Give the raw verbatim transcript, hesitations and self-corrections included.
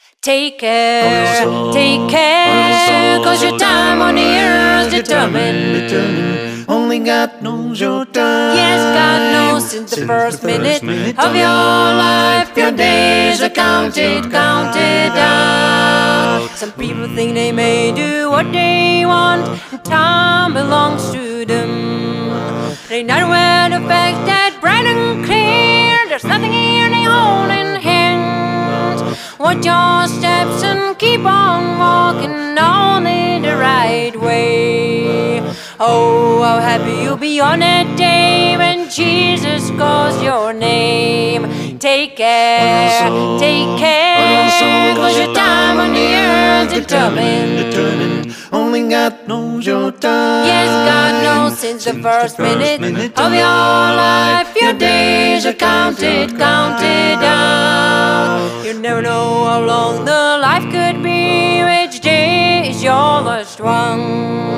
Take care, take care, cause your time on the earth's determined. Only God knows your time. Yes, God knows since the first minute of your life. Your days are counted, counted out. Some people think they may do what they want, and time belongs to them. They not aware the fact that bright and clear, there's nothing here they hold in hand. Watch your steps and keep on walking only the right way. Oh, how happy you'll be on that day when Jesus calls your name. Take care, take care, cause your time on the earth determined. Only God knows your time. Yes, God knows since the first minute of your life. Your days are counted, counted out. You never know how long the life could be. Which day is your last one?